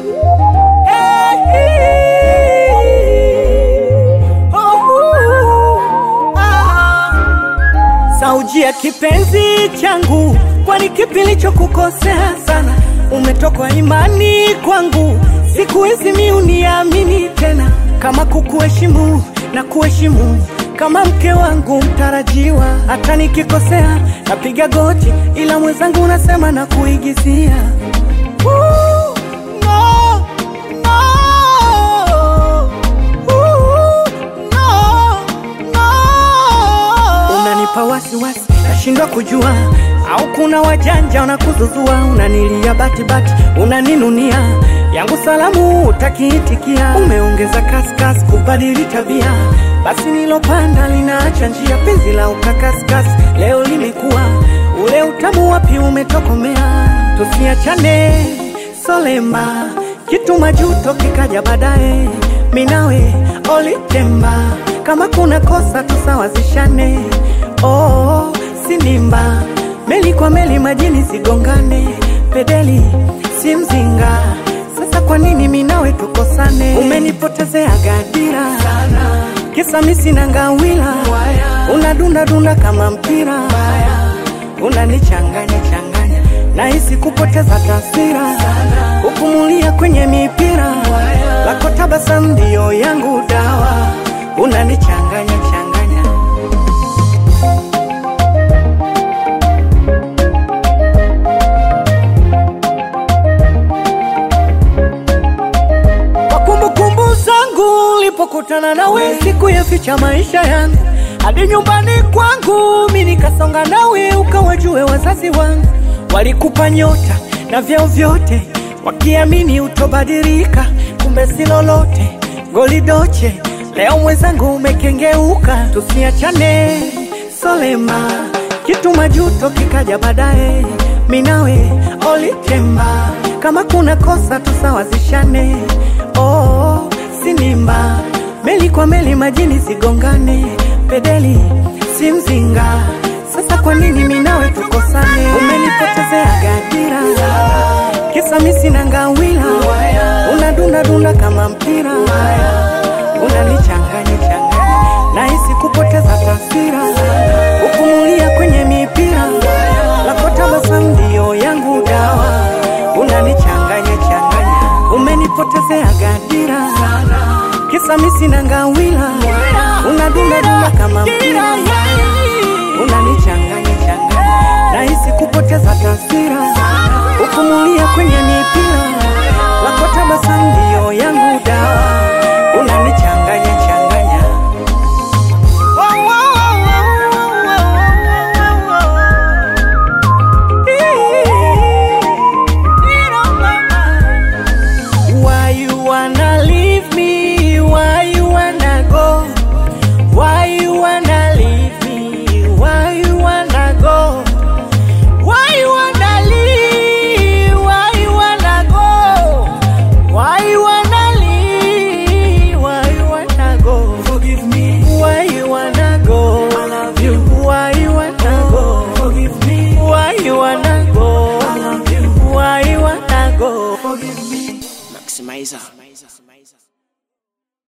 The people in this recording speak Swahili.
Saujia kipenzi changu, kwani kipi nilichokukosea sana? Umetokwa imani kwangu, siku hizi mimi uniamini tena. Kama kukuheshimu na kuheshimu kama mke wangu mtarajiwa. Hata nikikosea napiga goti, ila mwenzangu unasema na kuigizia. Unanipa wasiwasi, nashindwa kujua au kuna wajanja wanakuzuzua. Unanilia bati, unaninunia yangu salamu utakiitikia. Umeongeza kasi kubadili tabia, basi nilopanda linaacha njia. Penzi la ukakasi leo limekuwa ule utamu wapi umetokomea. Tusiachane solema, kitu majuto kikaja baadaye. Minawe olitemba, kama kuna kosa tusawazishane. Oh, sinimba, meli kwa meli majini sigongane. Pedeli si mzinga, sasa kwa nini minawe tukosane? Umenipotezea gadira sana, kisa mimi sina ngawila. Unadunda kama mpira, unanichanganya nahisi kupoteza taswira. Ukumulia kwenye mipira, lako tabasamu ndio yangu dawa. Unanichanganya kwa kumbukumbu zangu. Ulipokutana nawe siku ya ficha maisha yangu, hadi nyumbani kwangu mimi nikasonga nawe. Ukawajue wazazi wangu, walikupa nyota na vyao vyote, wakiamini utobadilika. Kumbe si lolote, goli doche. Leo mwenzangu umekengeuka. Tusiachane solema, kitu majuto kikaja baadaye. Minawe olitemba, kama kuna kosa tusawazishane. Oh, sinimba, meli kwa meli majini sigongane. Pedeli si mzinga, sasa kwa nini minawe tukosane? Umenipotezea gadira, kisa mimi sina ngawila. Unadunda kama mpira, unanichanganya nahisi kupoteza taswira. Ukumulia kwenye mipira, lako tabasamu ndio yangu dawa. Unanichanganya umenipotezea gadira, kisa mimi sina ngawila. Unadunda kama mpira, unanichanganya nahisi kupoteza taswira. Ukumulia kwenye mipira,